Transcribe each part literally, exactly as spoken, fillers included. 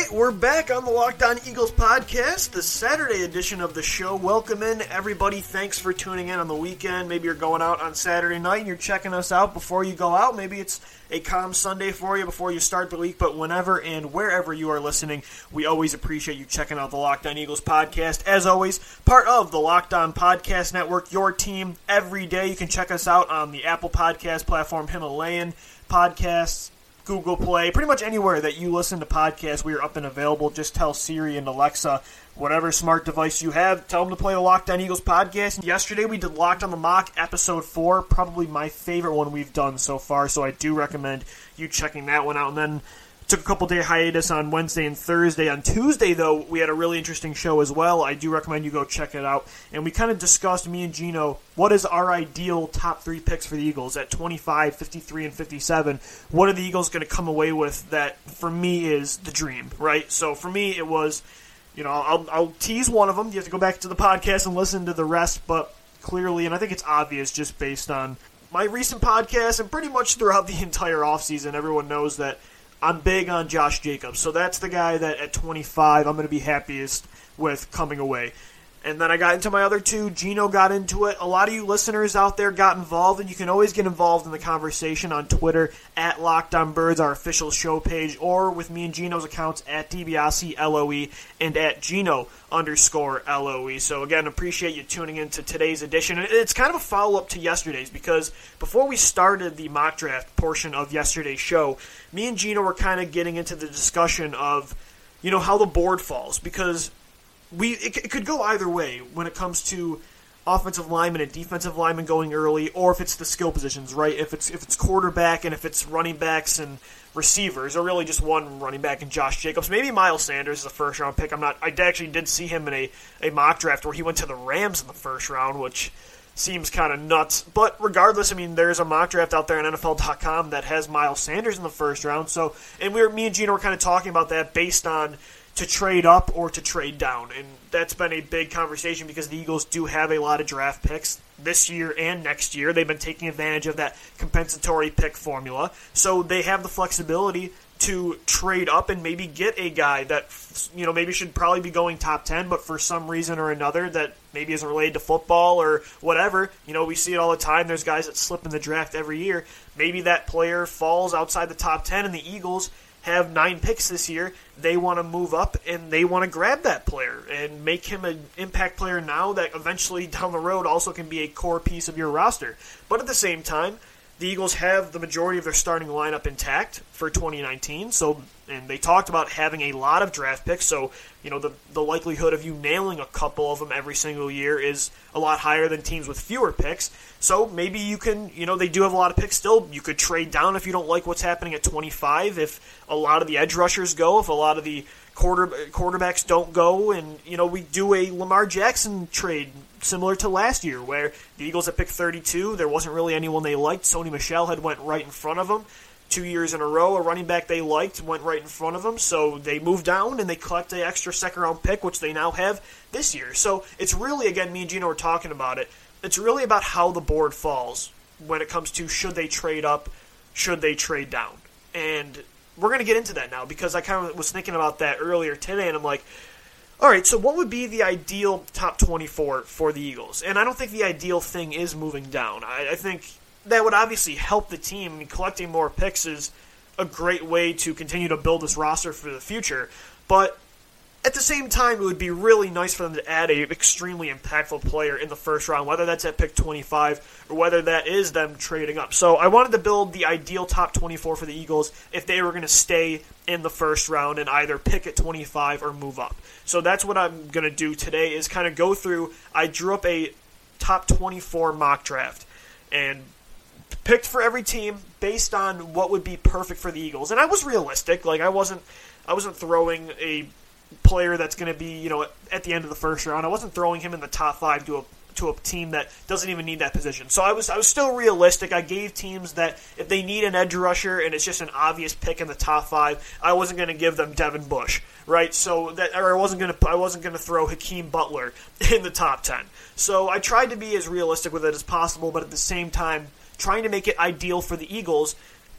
right, we're back on the Locked On Eagles podcast, the Saturday edition of the show. Welcome in, everybody. Thanks for tuning in on the weekend. Maybe you're going out on Saturday night and you're checking us out before you go out. Maybe it's a calm Sunday for you before you start the week, but whenever and wherever you are listening, we always appreciate you checking out the Locked On Eagles podcast. As always, part of the Locked On Podcast Network, your team every day. You can check us out on the Apple Podcast platform, Himalayan Podcasts, Google Play, pretty much anywhere that you listen to podcasts, we are up and available. Just tell Siri and Alexa, whatever smart device you have, tell them to play the Locked On Eagles podcast. Yesterday we did Locked On the Mock, episode four, probably my favorite one we've done so far, so I do recommend you checking that one out. And then took a couple day hiatus on Wednesday and Thursday. On Tuesday, though, we had a really interesting show as well. I do recommend you go check it out. And we kind of discussed, me and Gino, what is our ideal top three picks for the Eagles at twenty-five, fifty-three, and fifty-seven. What are the Eagles going to come away with that, for me, is the dream, right? So for me, it was, you know, I'll, I'll tease one of them. You have to go back to the podcast and listen to the rest, but clearly, and I think it's obvious just based on my recent podcast and pretty much throughout the entire offseason, everyone knows that I'm big on Josh Jacobs, so that's the guy that at twenty-five I'm going to be happiest with coming away. And then I got into my other two. Gino got into it. A lot of you listeners out there got involved, and you can always get involved in the conversation on Twitter at Locked On Birds, our official show page, or with me and Gino's accounts at DiBiase L O E and at Gino underscore L O E. So again, appreciate you tuning into today's edition. And it's kind of a follow-up to yesterday's, because before we started the mock draft portion of yesterday's show, me and Gino were kind of getting into the discussion of, you know, how the board falls, because We it, it could go either way when it comes to offensive linemen and defensive linemen going early, or if it's the skill positions, right? If it's if it's quarterback and if it's running backs and receivers, or really just one running back and Josh Jacobs. Maybe Miles Sanders is a first round pick. I'm not. I actually did see him in a, a mock draft where he went to the Rams in the first round, which seems kind of nuts. But regardless, I mean, there's a mock draft out there on N F L dot com that has Miles Sanders in the first round. So, and we were me and Gino were kind of talking about that based on to trade up or to trade down. And that's been a big conversation because the Eagles do have a lot of draft picks this year and next year. They've been taking advantage of that compensatory pick formula. So they have the flexibility to trade up and maybe get a guy that, you know, maybe should probably be going top ten, but for some reason or another that maybe isn't related to football or whatever. You know, we see it all the time. There's guys that slip in the draft every year. Maybe that player falls outside the top ten, and the Eagles have nine picks this year. They want to move up and they want to grab that player and make him an impact player now that eventually down the road also can be a core piece of your roster. But at the same time, the Eagles have the majority of their starting lineup intact for twenty nineteen, so and they talked about having a lot of draft picks, so you know the the likelihood of you nailing a couple of them every single year is a lot higher than teams with fewer picks. So maybe you can, you know, they do have a lot of picks still. You could trade down if you don't like what's happening at twenty-five, if a lot of the edge rushers go, if a lot of the quarter quarterbacks don't go, and you know we do a Lamar Jackson trade similar to last year, where the Eagles had picked thirty-two, there wasn't really anyone they liked. Sony Michel had went right in front of them. Two years in a row, a running back they liked went right in front of them, so they moved down and they collect an extra second-round pick, which they now have this year. So it's really, again, me and Gino were talking about it, it's really about how the board falls when it comes to should they trade up, should they trade down. And we're going to get into that now, because I kind of was thinking about that earlier today, and I'm like, all right, so what would be the ideal top twenty-four for the Eagles? And I don't think the ideal thing is moving down. I, I think that would obviously help the team. I mean, collecting more picks is a great way to continue to build this roster for the future. But at the same time, it would be really nice for them to add an extremely impactful player in the first round, whether that's at pick twenty-five or whether that is them trading up. So I wanted to build the ideal top twenty-four for the Eagles if they were going to stay in the first round and either pick at twenty-five or move up. So that's what I'm going to do today, is kind of go through. I drew up a top twenty-four mock draft and picked for every team based on what would be perfect for the Eagles. And I was realistic. Like I wasn't I wasn't throwing a player that's going to be, you know, at the end of the first round. I wasn't throwing him in the top five to a to a team that doesn't even need that position. So I was I was still realistic. I gave teams that if they need an edge rusher and it's just an obvious pick in the top five, I wasn't going to give them Devin Bush, right? So that or I wasn't going to I wasn't going to throw Hakeem Butler in the top ten. So I tried to be as realistic with it as possible, but at the same time trying to make it ideal for the Eagles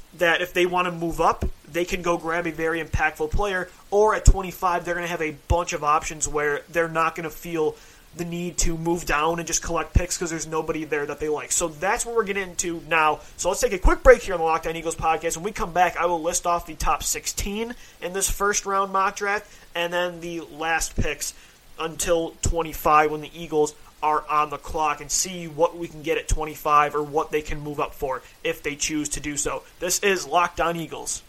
that if they want to move up, they can go grab a very impactful player, or at twenty-five, they're going to have a bunch of options where they're not going to feel the need to move down and just collect picks because there's nobody there that they like. So that's what we're getting into now. So let's take a quick break here on the Locked On Eagles podcast. When we come back, I will list off the top sixteen in this first round mock draft, and then the last picks until twenty-five when the Eagles are on the clock, and see what we can get at twenty-five or what they can move up for if they choose to do so. This is Locked On Eagles.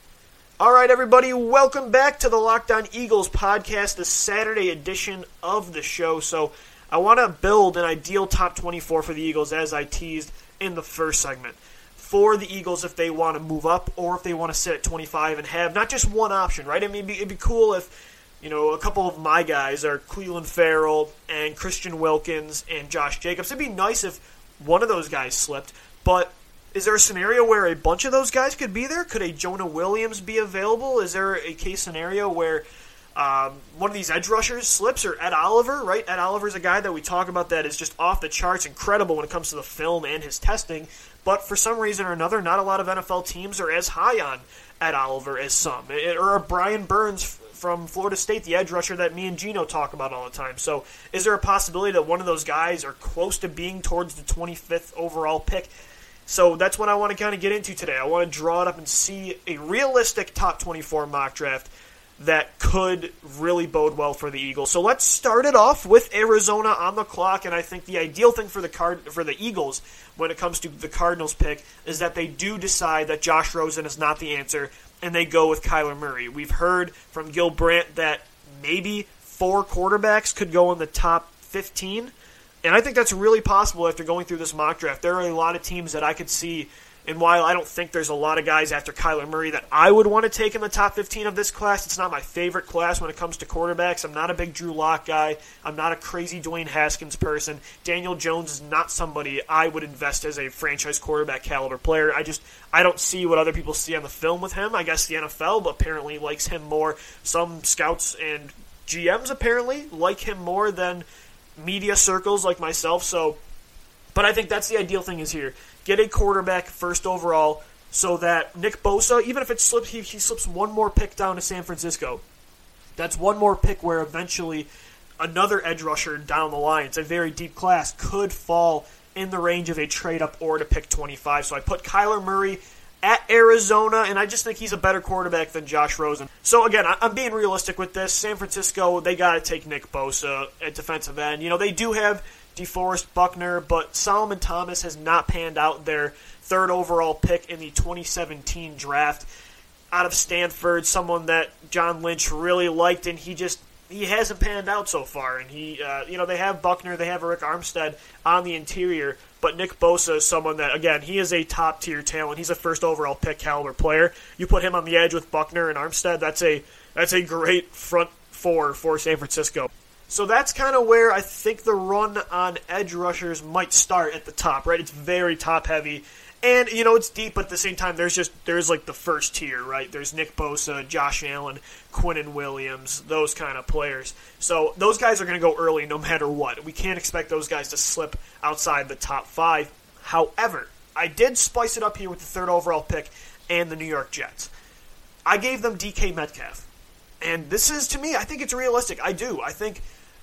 All right, everybody, welcome back to the Locked On Eagles podcast, the Saturday edition of the show. So I want to build an ideal top twenty-four for the Eagles, as I teased in the first segment. For the Eagles, if they want to move up or if they want to sit at twenty-five and have not just one option, right? I mean, it'd be, it'd be cool if, you know, a couple of my guys are Cleveland Farrell and Christian Wilkins and Josh Jacobs. It'd be nice if one of those guys slipped, but is there a scenario where a bunch of those guys could be there? Could a Jonah Williams be available? Is there a case scenario where um, one of these edge rushers slips, or Ed Oliver, right? Ed Oliver's a guy that we talk about that is just off the charts, incredible when it comes to the film and his testing, but for some reason or another, not a lot of N F L teams are as high on Ed Oliver as some. It, or Brian Burns from Florida State, the edge rusher that me and Gino talk about all the time. So is there a possibility that one of those guys are close to being towards the twenty-fifth overall pick? So that's what I want to kind of get into today. I want to draw it up and see a realistic top twenty-four mock draft that could really bode well for the Eagles. So let's start it off with Arizona on the clock, and I think the ideal thing for the Card- for the Eagles when it comes to the Cardinals pick is that they do decide that Josh Rosen is not the answer, and they go with Kyler Murray. We've heard from Gil Brandt that maybe four quarterbacks could go in the top fifteen, and I think that's really possible after going through this mock draft. There are a lot of teams that I could see, and while I don't think there's a lot of guys after Kyler Murray that I would want to take in the top fifteen of this class, it's not my favorite class when it comes to quarterbacks. I'm not a big Drew Lock guy. I'm not a crazy Dwayne Haskins person. Daniel Jones is not somebody I would invest as a franchise quarterback caliber player. I just, I don't see what other people see on the film with him. I guess the N F L apparently likes him more. Some scouts and G Ms apparently like him more than media circles like myself. So, but I think that's the ideal thing is here. Get a quarterback first overall so that Nick Bosa, even if it slips, he, he slips one more pick down to San Francisco. That's one more pick where eventually another edge rusher down the line, it's a very deep class, could fall in the range of a trade up or to pick twenty-five. So I put Kyler Murray at Arizona, and I just think he's a better quarterback than Josh Rosen. So again, I'm being realistic with this. San Francisco, they got to take Nick Bosa at defensive end. You know, they do have DeForest Buckner, but Solomon Thomas has not panned out, their third overall pick in the twenty seventeen draft out of Stanford, someone that John Lynch really liked, and he just he hasn't panned out so far. And he, uh, you know, they have Buckner, they have Rick Armstead on the interior, but Nick Bosa is someone that, again, he is a top-tier talent. He's a first overall pick caliber player. You put him on the edge with Buckner and Armstead, that's a that's a great front four for San Francisco. So that's kind of where I think the run on edge rushers might start at the top, right? It's very top-heavy. And, you know, it's deep, but at the same time, there's just, there's like the first tier, right? There's Nick Bosa, Josh Allen, Quinnen Williams, those kind of players. So those guys are going to go early no matter what. We can't expect those guys to slip outside the top five. However, I did spice it up here with the third overall pick and the New York Jets. I gave them D K Metcalf. And this is, to me, I think it's realistic. I do. I think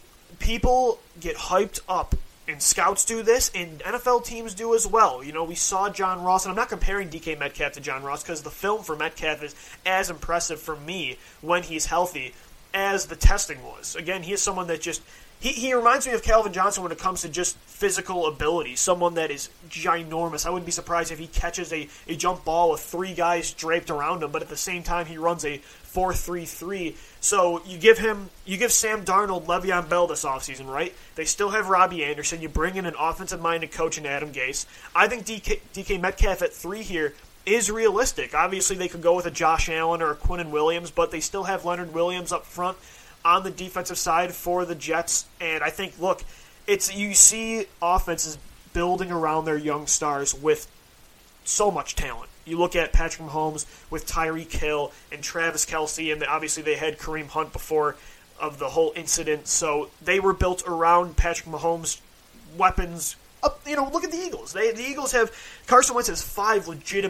people get hyped up, and scouts do this, and N F L teams do as well. You know, we saw John Ross, and I'm not comparing D K Metcalf to John Ross because the film for Metcalf is as impressive for me when he's healthy as the testing was. Again, he is someone that just, he, he reminds me of Calvin Johnson when it comes to just physical ability, someone that is ginormous. I wouldn't be surprised if he catches a, a jump ball with three guys draped around him, but at the same time he runs a four three three. So you give him, you give Sam Darnold Le'Veon Bell this offseason, right? They still have Robbie Anderson. You bring in an offensive-minded coach in Adam Gase. I think D K, D K Metcalf at three here is realistic. Obviously, they could go with a Josh Allen or a Quinnen Williams, but they still have Leonard Williams up front on the defensive side for the Jets. And I think, look, it's you see offenses building around their young stars with so much talent. You look at Patrick Mahomes with Tyreek Hill and Travis Kelce, and obviously they had Kareem Hunt before of the whole incident. So they were built around Patrick Mahomes' weapons. Up, you know, look at the Eagles. They, the Eagles have Carson Wentz has five legitimate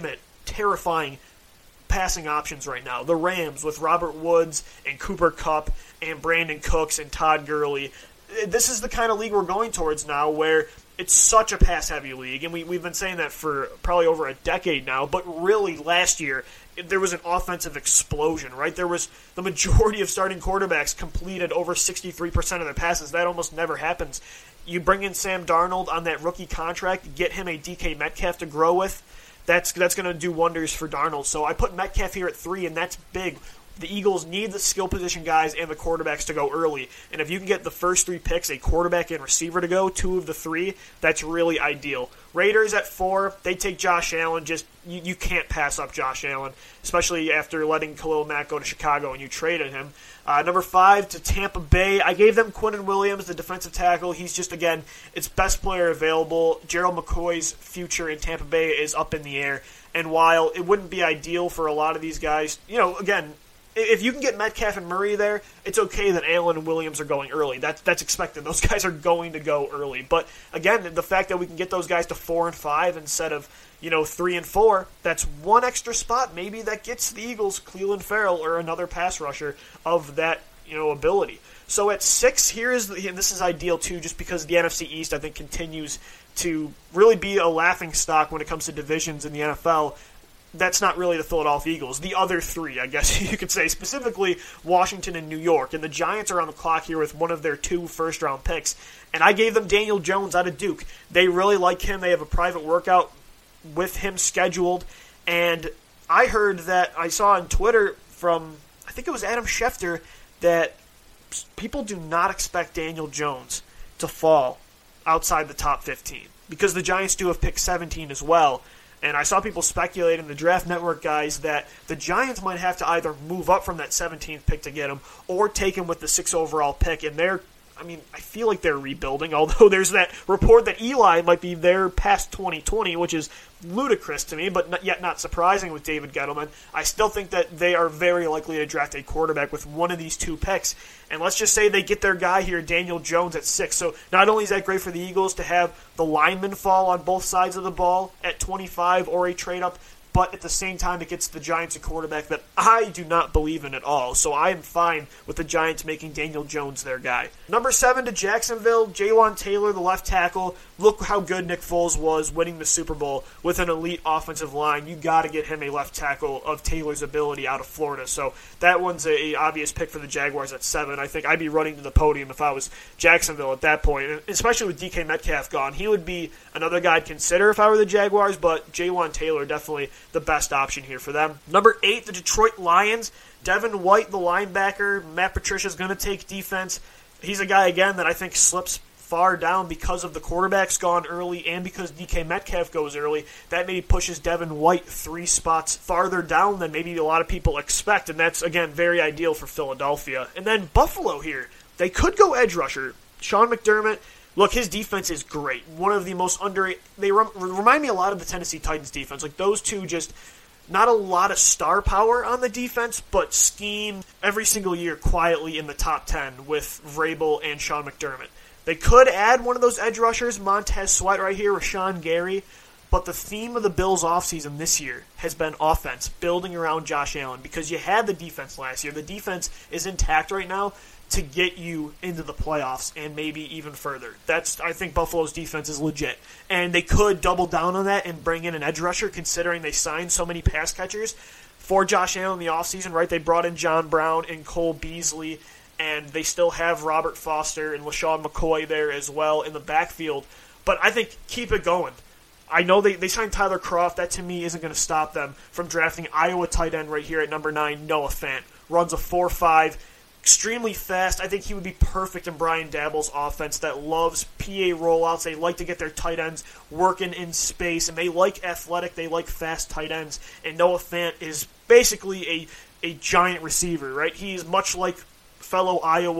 terrifying passing options right now. The Rams with Robert Woods and Cooper Kupp and Brandon Cooks and Todd Gurley. This is the kind of league we're going towards now where it's such a pass-heavy league, and we, we've been saying that for probably over a decade now, but really last year there was an offensive explosion, right? There was the majority of starting quarterbacks completed over sixty-three percent of their passes. That almost never happens. You bring in Sam Darnold on that rookie contract, get him a D K Metcalf to grow with, that's that's going to do wonders for Darnold. So I put Metcalf here at three, and that's big. The Eagles need the skill position guys and the quarterbacks to go early. And if you can get the first three picks, a quarterback and receiver to go, two of the three, that's really ideal. Raiders at four, they take Josh Allen. Just you, you can't pass up Josh Allen, especially after letting Khalil Mack go to Chicago and you traded him. Uh, number five to Tampa Bay. I gave them Quinnen Williams, the defensive tackle. He's just, again, it's best player available. Gerald McCoy's future in Tampa Bay is up in the air. And while it wouldn't be ideal for a lot of these guys, you know, again, if you can get Metcalf and Murray there, it's okay that Allen and Williams are going early. That's that's expected. Those guys are going to go early. But again, the fact that we can get those guys to four and five instead of, you know, three and four, that's one extra spot. Maybe that gets the Eagles Cleveland Farrell or another pass rusher of that, you know, ability. So at six, here is the, and this is ideal too, just because the N F C East I think continues to really be a laughing stock when it comes to divisions in the N F L. That's not really the Philadelphia Eagles. The other three, I guess you could say, specifically Washington and New York. And the Giants are on the clock here with one of their two first-round picks. And I gave them Daniel Jones out of Duke. They really like him. They have a private workout with him scheduled. And I heard that, I saw on Twitter from, I think it was Adam Schefter, that people do not expect Daniel Jones to fall outside the top fifteen. Because the Giants do have pick seventeen as well. And I saw people speculate in the Draft Network guys that the Giants might have to either move up from that seventeenth pick to get him or take him with the sixth overall pick. And they're, I mean, I feel like they're rebuilding, although there's that report that Eli might be there past twenty twenty, which is ludicrous to me, but not, yet not surprising with David Gettleman. I still think that they are very likely to draft a quarterback with one of these two picks. And let's just say they get their guy here, Daniel Jones, at six. So not only is that great for the Eagles to have the linemen fall on both sides of the ball at twenty-five or a trade-up, but at the same time it gets the Giants a quarterback that I do not believe in at all. So I am fine with the Giants making Daniel Jones their guy. Number seven to Jacksonville, Jaywan Taylor, the left tackle. Look how good Nick Foles was winning the Super Bowl with an elite offensive line. You got to get him a left tackle of Taylor's ability out of Florida. So that one's a, a obvious pick for the Jaguars at seven. I think I'd be running to the podium if I was Jacksonville at that point, and especially with D K Metcalf gone. He would be another guy I'd consider if I were the Jaguars, but Jaywan Taylor definitely the best option here for them. Number eight, the Detroit Lions. Devin White, the linebacker. Matt Patricia's going to take defense. He's a guy, again, that I think slips far down because of the quarterbacks gone early and because D K Metcalf goes early. That maybe pushes Devin White three spots farther down than maybe a lot of people expect, and that's, again, very ideal for Philadelphia. And then Buffalo here. They could go edge rusher. Sean McDermott, look, his defense is great. One of the most underrated. They rem- remind me a lot of the Tennessee Titans defense. Like, those two just, not a lot of star power on the defense, but scheme every single year quietly in the top ten with Vrabel and Sean McDermott. They could add one of those edge rushers, Montez Sweat right here, Rashawn Gary, but the theme of the Bills' offseason this year has been offense, building around Josh Allen, because you had the defense last year. The defense is intact right now to get you into the playoffs and maybe even further. That's, I think Buffalo's defense is legit. And they could double down on that and bring in an edge rusher, considering they signed so many pass catchers for Josh Allen in the offseason, right? They brought in John Brown and Cole Beasley, and they still have Robert Foster and LaShawn McCoy there as well in the backfield. But I think keep it going. I know they, they signed Tyler Kroft. That, to me, isn't going to stop them from drafting Iowa tight end right here at number nine, Noah Fant. Runs a four five, extremely fast. I think he would be perfect in Brian Daboll's offense that loves P A rollouts. They like to get their tight ends working in space, and they like athletic, they like fast tight ends. And Noah Fant is basically a, a giant receiver, right? He's much like fellow Iowa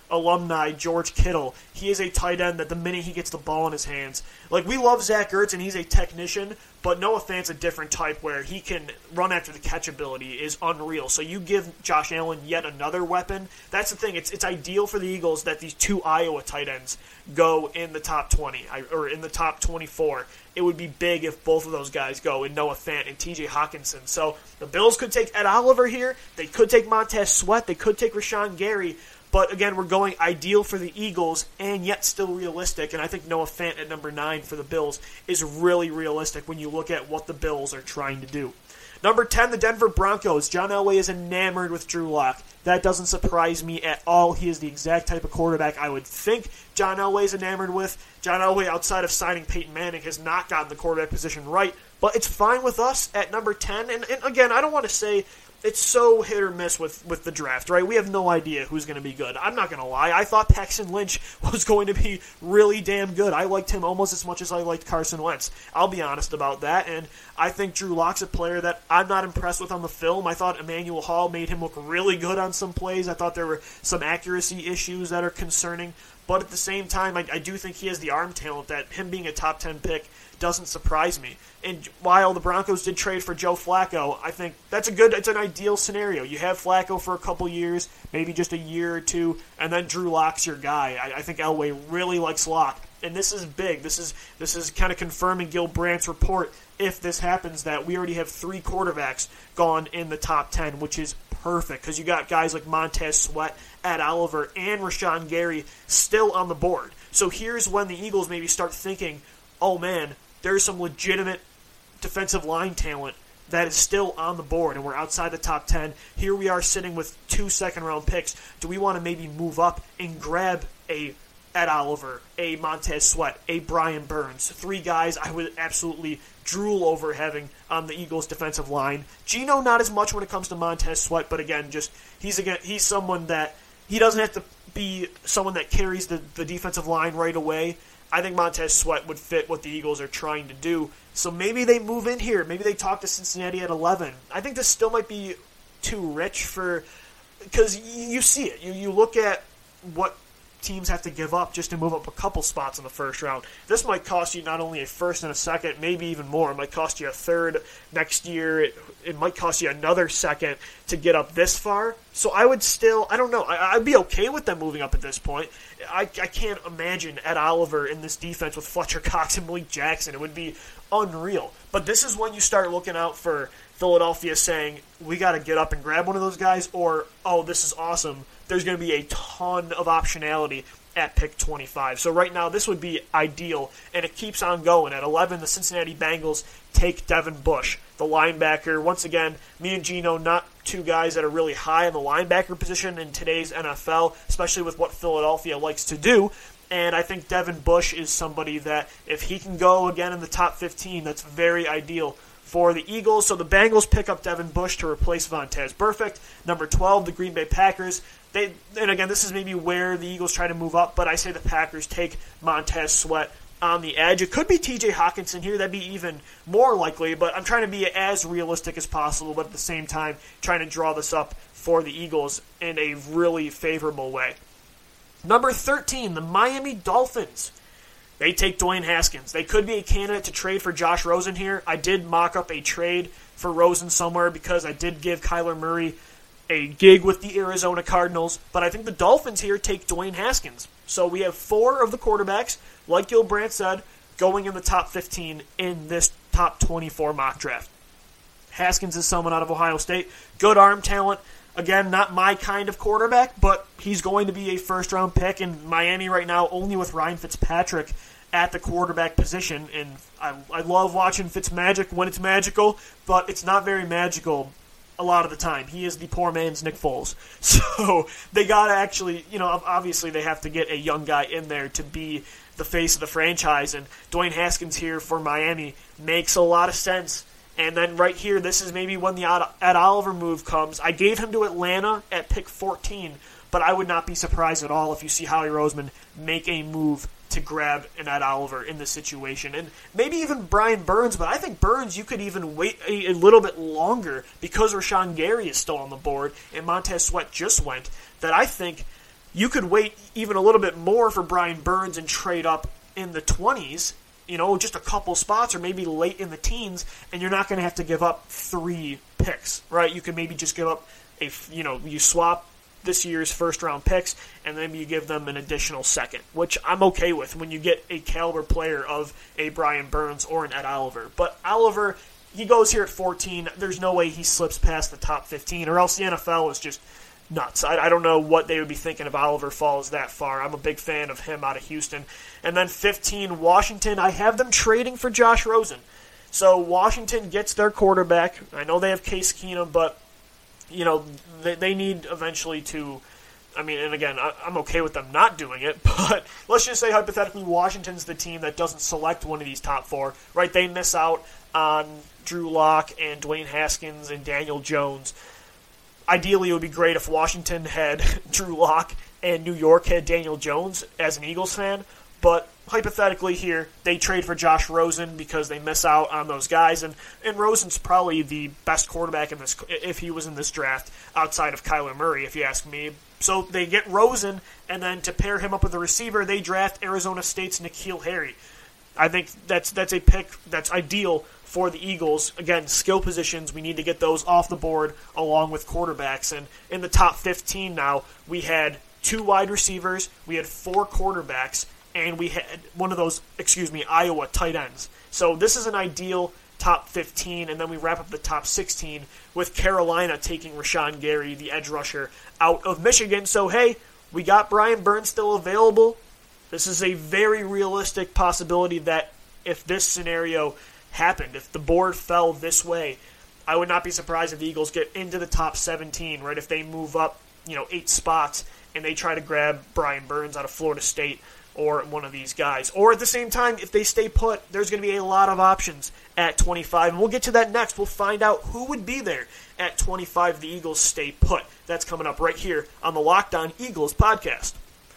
alumni George Kittle. He is a tight end that the minute he gets the ball in his hands, like, we love Zach Ertz and he's a technician, but Noah Fant's a different type where he can run after the catch ability is unreal. So you give Josh Allen yet another weapon. That's the thing. It's it's ideal for the Eagles that these two Iowa tight ends go in the top twenty or in the top twenty-four. It would be big if both of those guys go in Noah Fant and T J Hawkinson. So the Bills could take Ed Oliver here. They could take Montez Sweat. They could take Rashawn Gary. But again, we're going ideal for the Eagles and yet still realistic. And I think Noah Fant at number nine for the Bills is really realistic when you look at what the Bills are trying to do. Number ten, the Denver Broncos. John Elway is enamored with Drew Lock. That doesn't surprise me at all. He is the exact type of quarterback I would think John Elway is enamored with. John Elway, outside of signing Peyton Manning, has not gotten the quarterback position right. But it's fine with us at number ten. And, and again, I don't want to say it's so hit or miss with, with the draft, right? We have no idea who's going to be good. I'm not going to lie. I thought Paxton Lynch was going to be really damn good. I liked him almost as much as I liked Carson Wentz. I'll be honest about that. And I think Drew Lock's a player that I'm not impressed with on the film. I thought Emmanuel Hall made him look really good on some plays. I thought there were some accuracy issues that are concerning. But at the same time, I, I do think he has the arm talent that him being a top ten pick doesn't surprise me. And while the Broncos did trade for Joe Flacco, I think that's a good, it's an ideal scenario. You have Flacco for a couple years, maybe just a year or two, and then Drew Lock's your guy. I, I think Elway really likes Lock. And this is big. This is this is kind of confirming Gil Brandt's report, if this happens, that we already have three quarterbacks gone in the top ten, which is perfect because you got guys like Montez Sweat, Ed Oliver, and Rashawn Gary still on the board. So here's when the Eagles maybe start thinking, oh man, there's some legitimate defensive line talent that is still on the board, and we're outside the top ten. Here we are sitting with two second-round picks. Do we want to maybe move up and grab a Ed Oliver, a Montez Sweat, a Brian Burns? Three guys I would absolutely drool over having on the Eagles' defensive line. Geno, not as much when it comes to Montez Sweat, but again, just he's again he's someone that he doesn't have to be someone that carries the, the defensive line right away. I think Montez Sweat would fit what the Eagles are trying to do. So maybe they move in here. Maybe they talk to Cincinnati at eleven. I think this still might be too rich for, because you see it. You you look at what teams have to give up just to move up a couple spots in the first round. This might cost you not only a first and a second, maybe even more. It might cost you a third next year. It, it might cost you another second to get up this far. So I would still, I don't know, I, I'd be okay with them moving up at this point. I, I can't imagine Ed Oliver in this defense with Fletcher Cox and Malik Jackson. It would be unreal. But this is when you start looking out for Philadelphia saying, we got to get up and grab one of those guys, or, oh, this is awesome. There's going to be a ton of optionality at pick twenty-five. So right now, this would be ideal, and it keeps on going. At eleven, the Cincinnati Bengals take Devin Bush, the linebacker. Once again, me and Gino, not two guys that are really high in the linebacker position in today's N F L, especially with what Philadelphia likes to do. And I think Devin Bush is somebody that, if he can go again in the top fifteen, that's very ideal for the Eagles. So the Bengals pick up Devin Bush to replace Vontaze Burfict. Number twelve, the Green Bay Packers. They, and again, this is maybe where the Eagles try to move up, but I say the Packers take Montez Sweat on the edge. It could be T J Hawkinson here. That'd be even more likely, but I'm trying to be as realistic as possible, but at the same time trying to draw this up for the Eagles in a really favorable way. Number thirteen, the Miami Dolphins. They take Dwayne Haskins. They could be a candidate to trade for Josh Rosen here. I did mock up a trade for Rosen somewhere because I did give Kyler Murray a gig with the Arizona Cardinals, but I think the Dolphins here take Dwayne Haskins. So we have four of the quarterbacks, like Gil Brandt said, going in the top fifteen in this top twenty-four mock draft. Haskins is someone out of Ohio State. Good arm talent. Again, not my kind of quarterback, but he's going to be a first-round pick in Miami right now, only with Ryan Fitzpatrick at the quarterback position. And I, I love watching Fitzmagic when it's magical, but it's not very magical a lot of the time. He is the poor man's Nick Foles. So they got to actually, you know, obviously they have to get a young guy in there to be the face of the franchise. And Dwayne Haskins here for Miami makes a lot of sense. And then right here, this is maybe when the Ed Oliver move comes. I gave him to Atlanta at pick fourteen, but I would not be surprised at all if you see Howie Roseman make a move to grab an Ed Oliver in this situation. And maybe even Brian Burns, but I think Burns, you could even wait a, a little bit longer because Rashawn Gary is still on the board and Montez Sweat just went, that I think You could wait even a little bit more for Brian Burns and trade up in the twenties, you know, just a couple spots, or maybe late in the teens, and you're not going to have to give up three picks, right? You could maybe just give up a, you know, you swap this year's first-round picks, and then you give them an additional second, which I'm okay with when you get a caliber player of a Brian Burns or an Ed Oliver. But Oliver, he goes here at fourteen. There's no way he slips past the top fifteen, or else the N F L is just nuts. I, I don't know what they would be thinking if Oliver falls that far. I'm a big fan of him out of Houston. And then fifteen, Washington. I have them trading for Josh Rosen. So Washington gets their quarterback. I know they have Case Keenum, but you know they, they need eventually to, I mean, and again, I, I'm okay with them not doing it, but let's just say hypothetically Washington's the team that doesn't select one of these top four, right? They miss out on Drew Lock and Dwayne Haskins and Daniel Jones. Ideally, it would be great if Washington had Drew Lock and New York had Daniel Jones as an Eagles fan, but hypothetically here, they trade for Josh Rosen because they miss out on those guys, and, and Rosen's probably the best quarterback in this if he was in this draft outside of Kyler Murray, if you ask me. So they get Rosen, and then to pair him up with a receiver, they draft Arizona State's N'Keal Harry. I think that's that's a pick that's ideal for the Eagles. Again, skill positions, we need to get those off the board along with quarterbacks. And in the top fifteen now, we had two wide receivers, we had four quarterbacks, and we had one of those, excuse me, Iowa tight ends. So this is an ideal top fifteen, and then we wrap up the top sixteen with Carolina taking Rashawn Gary, the edge rusher, out of Michigan. So, hey, we got Brian Burns still available. This is a very realistic possibility that if this scenario happened, if the board fell this way, I would not be surprised if the Eagles get into the top seventeen, right? If they move up, you know, eight spots and they try to grab Brian Burns out of Florida State or one of these guys. Or at the same time, if they stay put, there's going to be a lot of options at twenty-five. And we'll get to that next. We'll find out who would be there at twenty-five if the Eagles stay put. That's coming up right here on the Locked On Eagles podcast.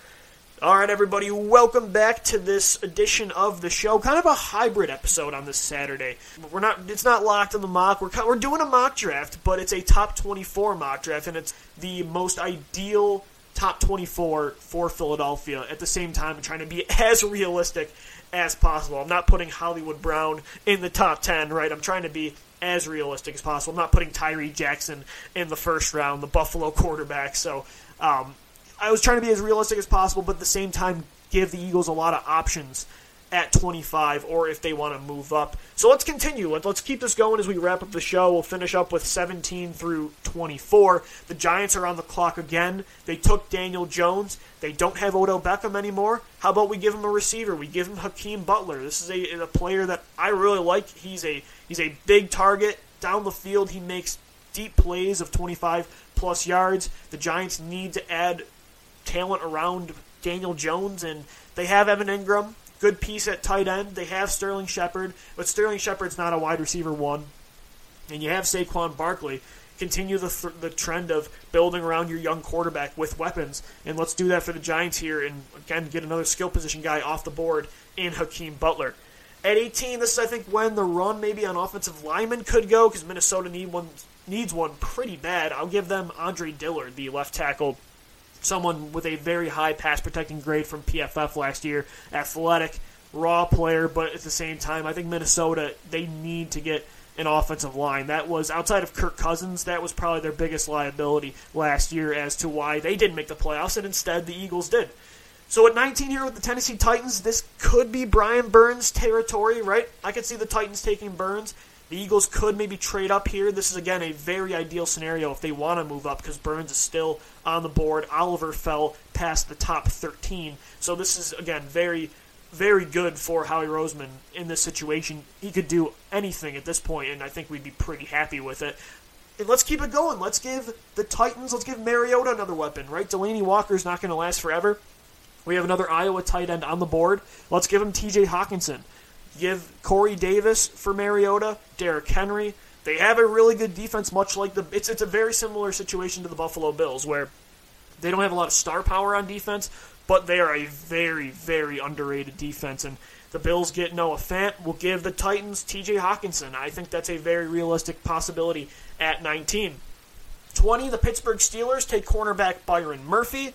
All right, everybody, welcome back to this edition of the show. Kind of a hybrid episode on this Saturday. We're not, it's not locked in the mock. We're we're doing a mock draft, but it's a top twenty-four mock draft, and it's the most ideal top twenty-four for Philadelphia. At the same time, I'm trying to be as realistic as possible. I'm not putting Hollywood Brown in the top ten, right? I'm trying to be as realistic as possible. I'm not putting Tyree Jackson in the first round, the Buffalo quarterback. So, um, I was trying to be as realistic as possible, but at the same time give the Eagles a lot of options at twenty-five or if they want to move up. So let's continue. Let's keep this going as we wrap up the show. We'll finish up with seventeen through twenty-four. The Giants are on the clock again. They took Daniel Jones. They don't have Odell Beckham anymore. How about we give him a receiver? We give him Hakeem Butler. This is a, a player that I really like. He's a he's a big target down the field. He makes deep plays of twenty-five plus yards. The Giants need to add talent around Daniel Jones, and they have Evan Ingram, good piece at tight end. They have Sterling Shepard, but Sterling Shepard's not a wide receiver one. And you have Saquon Barkley. Continue the th- the trend of building around your young quarterback with weapons, and let's do that for the Giants here, and again, get another skill position guy off the board in Hakeem Butler. At eighteen, this is, I think, when the run maybe on offensive lineman could go, because Minnesota need one, needs one pretty bad. I'll give them Andre Dillard, the left tackle, someone with a very high pass-protecting grade from P F F last year. Athletic, raw player, but at the same time, I think Minnesota, they need to get an offensive line. That was, outside of Kirk Cousins, that was probably their biggest liability last year as to why they didn't make the playoffs, and instead the Eagles did. So at nineteen here with the Tennessee Titans, this could be Brian Burns' territory, right? I could see the Titans taking Burns. The Eagles could maybe trade up here. This is, again, a very ideal scenario if they want to move up because Burns is still on the board. Oliver fell past the top thirteen. So this is, again, very, very good for Howie Roseman in this situation. He could do anything at this point, and I think we'd be pretty happy with it. And let's keep it going. Let's give the Titans, let's give Mariota another weapon, right? Delanie Walker's not going to last forever. We have another Iowa tight end on the board. Let's give him T J Hawkinson. Give Corey Davis for Mariota, Derrick Henry. They have a really good defense, much like the... It's, it's a very similar situation to the Buffalo Bills, where they don't have a lot of star power on defense, but they are a very, very underrated defense. And the Bills get Noah Fant. We'll give the Titans T J Hawkinson. I think that's a very realistic possibility at nineteen. twenty, the Pittsburgh Steelers take cornerback Byron Murphy.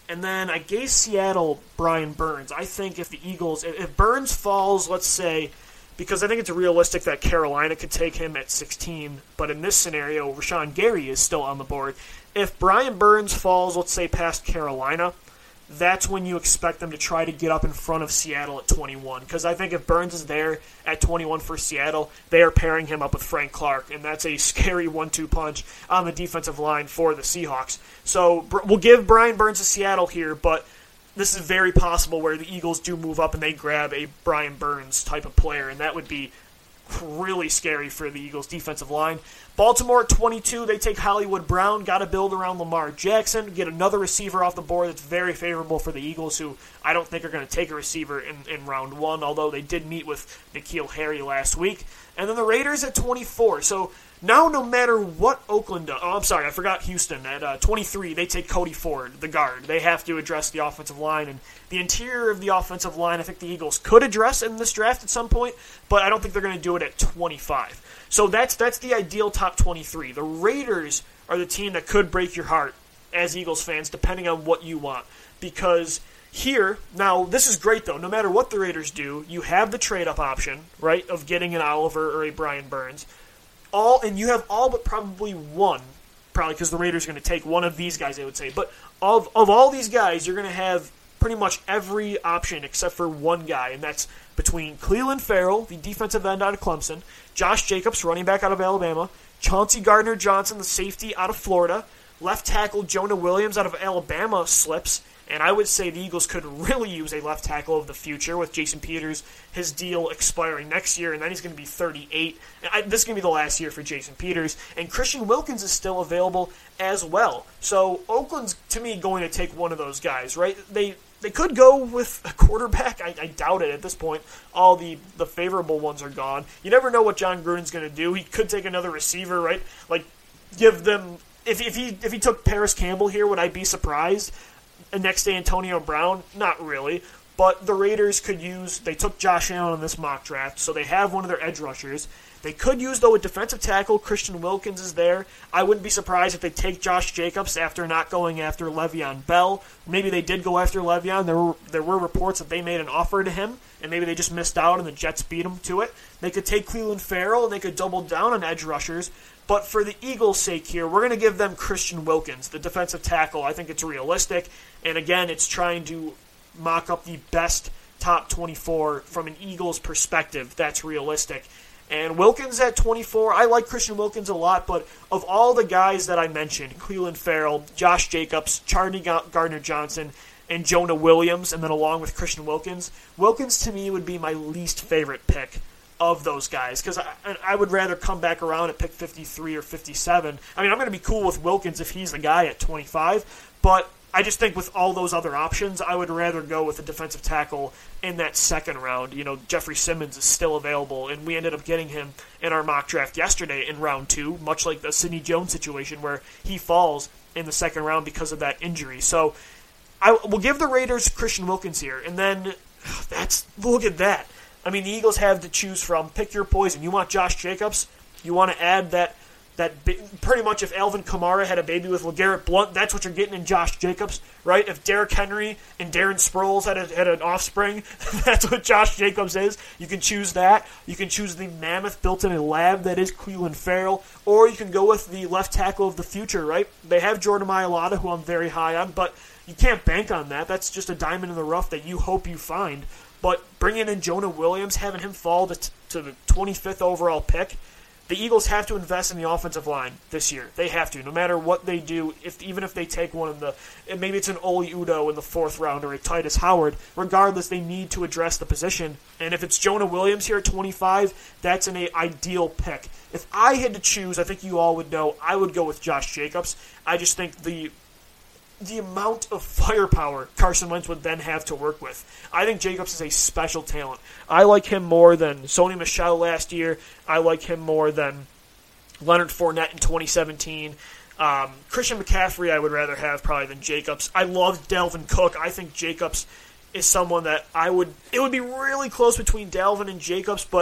And then I gave Seattle Brian Burns. I think if the Eagles, if Burns falls, let's say, because I think it's realistic that Carolina could take him at sixteen, but in this scenario, Rashawn Gary is still on the board. If Brian Burns falls, let's say, past Carolina, that's when you expect them to try to get up in front of Seattle at twenty-one. Because I think if Burns is there at twenty-one for Seattle, they are pairing him up with Frank Clark, and that's a scary one two punch on the defensive line for the Seahawks. So we'll give Brian Burns to Seattle here, but this is very possible where the Eagles do move up and they grab a Brian Burns type of player, and that would be really scary for the Eagles' defensive line. Baltimore at twenty-two, they take Hollywood Brown, got to build around Lamar Jackson, get another receiver off the board that's very favorable for the Eagles, who I don't think are going to take a receiver in, in round one, although they did meet with N'Keal Harry last week. And then the Raiders at twenty-four. So now no matter what Oakland does, oh, I'm sorry, I forgot Houston. At uh, twenty-three, they take Cody Ford, the guard. They have to address the offensive line, and the interior of the offensive line I think the Eagles could address in this draft at some point, but I don't think they're going to do it at twenty-five. So that's that's the ideal top twenty-three. The Raiders are the team that could break your heart as Eagles fans, depending on what you want. Because here, now, this is great, though. No matter what the Raiders do, you have the trade-up option, right, of getting an Oliver or a Brian Burns. All And you have all but probably one, probably because the Raiders are going to take one of these guys, I would say. But of, of all these guys, you're going to have pretty much every option except for one guy, and that's between Clelin Ferrell, the defensive end out of Clemson, Josh Jacobs, running back out of Alabama, Chauncey Gardner-Johnson, the safety out of Florida, left tackle Jonah Williams out of Alabama slips, and I would say the Eagles could really use a left tackle of the future with Jason Peters, his deal expiring next year, and then he's going to be thirty-eight. I, this is going to be the last year for Jason Peters, and Christian Wilkins is still available as well. So Oakland's, to me, going to take one of those guys, right? They they could go with a quarterback. I, I doubt it at this point. All the, the favorable ones are gone. You never know what John Gruden's going to do. He could take another receiver, right? Like, give them... If, if he if he took Paris Campbell here, would I be surprised? And next to Antonio Brown? Not really. But the Raiders could use... They took Josh Allen in this mock draft, so they have one of their edge rushers. They could use, though, a defensive tackle. Christian Wilkins is there. I wouldn't be surprised if they take Josh Jacobs after not going after Le'Veon Bell. Maybe they did go after Le'Veon. There were, there were reports that they made an offer to him, and maybe they just missed out and the Jets beat them to it. They could take Clelin Ferrell, and they could double down on edge rushers. But for the Eagles' sake here, we're going to give them Christian Wilkins, the defensive tackle. I think it's realistic. And again, it's trying to mock up the best top twenty-four from an Eagles perspective. That's realistic. And Wilkins at twenty-four, I like Christian Wilkins a lot, but of all the guys that I mentioned, Clelin Ferrell, Josh Jacobs, Charlie Gardner-Johnson, and Jonah Williams, and then along with Christian Wilkins, Wilkins to me would be my least favorite pick of those guys, because I, I would rather come back around at pick fifty-three or fifty-seven. I mean, I'm going to be cool with Wilkins if he's the guy at twenty-five, but I just think with all those other options, I would rather go with a defensive tackle in that second round. You know, Jeffrey Simmons is still available, and we ended up getting him in our mock draft yesterday in round two, much like the Sidney Jones situation where he falls in the second round because of that injury. So I will give the Raiders Christian Wilkins here, and then that's look at that. I mean, the Eagles have to choose from. Pick your poison. You want Josh Jacobs? You want to add that that pretty much if Alvin Kamara had a baby with LeGarrette Blount, that's what you're getting in Josh Jacobs, right? If Derrick Henry and Darren Sproles had, a, had an offspring, that's what Josh Jacobs is. You can choose that. You can choose the mammoth built in a lab that is Clelin Ferrell, or you can go with the left tackle of the future, right? They have Jordan Mailata, who I'm very high on, but you can't bank on that. That's just a diamond in the rough that you hope you find. But bringing in Jonah Williams, having him fall to, t- to the twenty-fifth overall pick, the Eagles have to invest in the offensive line this year. They have to, no matter what they do. If even if they take one of the, maybe it's an Oli Udoh in the fourth round or a Titus Howard. Regardless, they need to address the position. And if it's Jonah Williams here at twenty-five, that's an ideal pick. If I had to choose, I think you all would know, I would go with Josh Jacobs. I just think the the amount of firepower Carson Wentz would then have to work with. I think Jacobs is a special talent. I like him more than Sony Michel last year. I like him more than Leonard Fournette in twenty seventeen. Um, Christian McCaffrey I would rather have probably than Jacobs. I love Dalvin Cook. I think Jacobs is someone that I would... It would be really close between Dalvin and Jacobs, but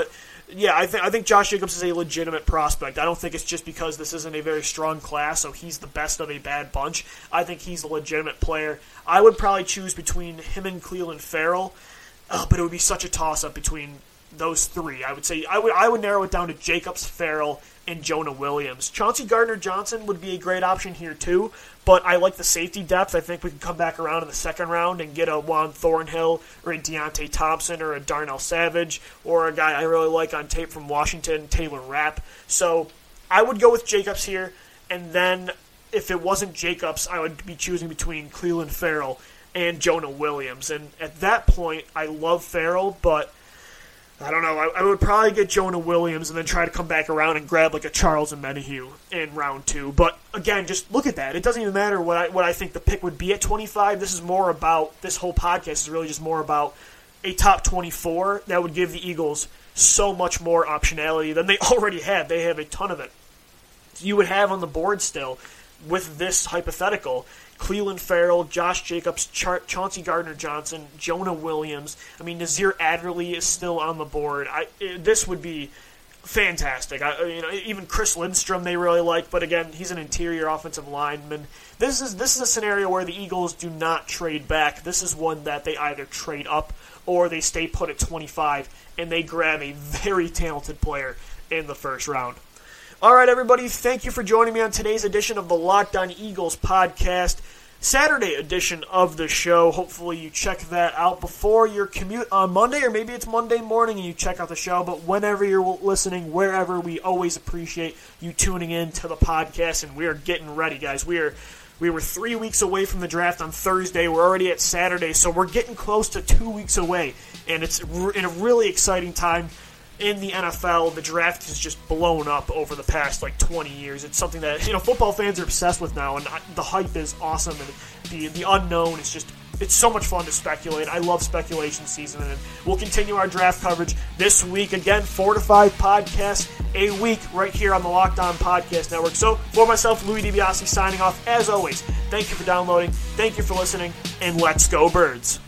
yeah, I think I think Josh Jacobs is a legitimate prospect. I don't think it's just because this isn't a very strong class, so he's the best of a bad bunch. I think he's a legitimate player. I would probably choose between him and Clelin Ferrell, uh, but it would be such a toss-up between those three. I would say I would I would narrow it down to Jacobs, Ferrell, and Jonah Williams. Chauncey Gardner-Johnson would be a great option here too, but I like the safety depth. I think we can come back around in the second round and get a Juan Thornhill or a Deontay Thompson or a Darnell Savage or a guy I really like on tape from Washington, Taylor Rapp. So I would go with Jacobs here, and then if it wasn't Jacobs, I would be choosing between Clelin Ferrell and Jonah Williams. And at that point, I love Ferrell, but I don't know. I, I would probably get Jonah Williams and then try to come back around and grab like a Charles Omenihu in round two. But again, just look at that. It doesn't even matter what I what I think the pick would be at twenty-five. This is more about, this whole podcast is really just more about a top twenty-four that would give the Eagles so much more optionality than they already have. They have a ton of it. You would have on the board still with this hypothetical Clelin Ferrell, Josh Jacobs, Cha- Chauncey Gardner-Johnson, Jonah Williams. I mean, Nazir Adderley is still on the board. I, it, this would be fantastic. I, you know, even Chris Lindstrom they really like, but again, he's an interior offensive lineman. This is this is a scenario where the Eagles do not trade back. This is one that they either trade up or they stay put at twenty-five and they grab a very talented player in the first round. All right, everybody, thank you for joining me on today's edition of the Locked On Eagles podcast, Saturday edition of the show. Hopefully you check that out before your commute on Monday, or maybe it's Monday morning and you check out the show, but whenever you're listening, wherever, we always appreciate you tuning in to the podcast, and we are getting ready, guys. We are we were three weeks away from the draft on Thursday. We're already at Saturday, so we're getting close to two weeks away, and it's in a really exciting time in the N F L. The draft has just blown up over the past like twenty years. It's something that, you know, football fans are obsessed with now, and the hype is awesome, and the the unknown is just, it's so much fun to speculate. I love speculation season, and we'll continue our draft coverage this week. Again, four to five podcasts a week right here on the Locked On Podcast Network. So for myself, Louis DiBiase signing off. As always, thank you for downloading, thank you for listening, and let's go Birds.